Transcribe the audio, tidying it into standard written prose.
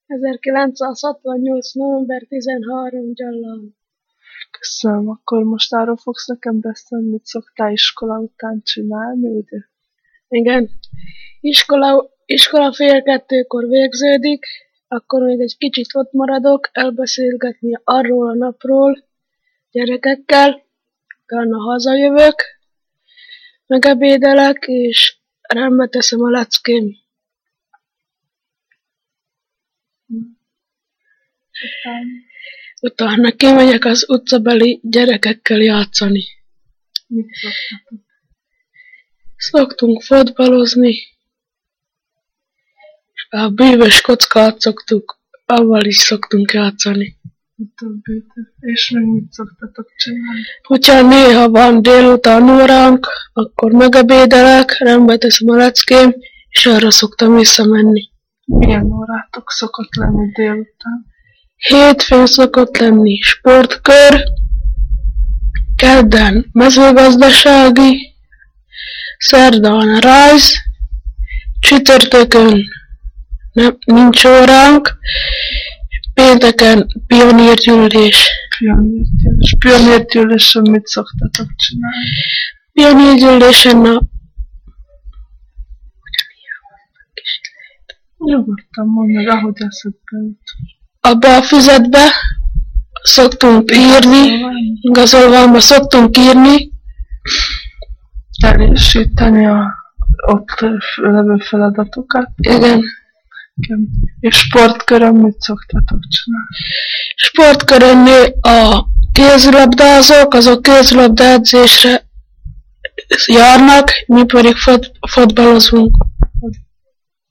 1968. november 13. Gyallan. Köszönöm, akkor most arról fogsz nekem beszélni, mit szoktál iskola után csinálni, ugye? Igen. Iskola fél 2-kor végződik, akkor még egy kicsit ott maradok, elbeszélgetni arról a napról gyerekekkel, utána hazajövök, megebédelek, és rendbe teszem a leckém. Utána kimegyek az utcabeli gyerekekkel játszani. Mit szoktatok? Szoktunk fotbalozni, a bűvös kockát szoktuk, avval is szoktunk játszani. És meg mit szoktatok csinálni? Hogyha néha van délután óránk, akkor megebédelek, rendbe teszem a leckém, és arra szoktam visszamenni. Milyen órátok szokott lenni délután? Hétfőn szokott lenni sportkör, kedden mezőgazdasági, szerdán rajz, csütörtökön nincs óránk, pénteken pionírgyűlés. Pionírgyűlésen mit szoktatok csinálni? Pionírgyűlésen Nyugodtan mondd meg, ahogy eszedbe jut. abba a füzetbe szoktunk írni, igazolványba szoktunk írni, teljesíteni a ott levő feladatokat. igen. És sportkörön mit szoktatok csinálni? Sportkörönnél a kézilabdázók, azok kézilabda edzésre járnak, mi pedig fotbalozunk.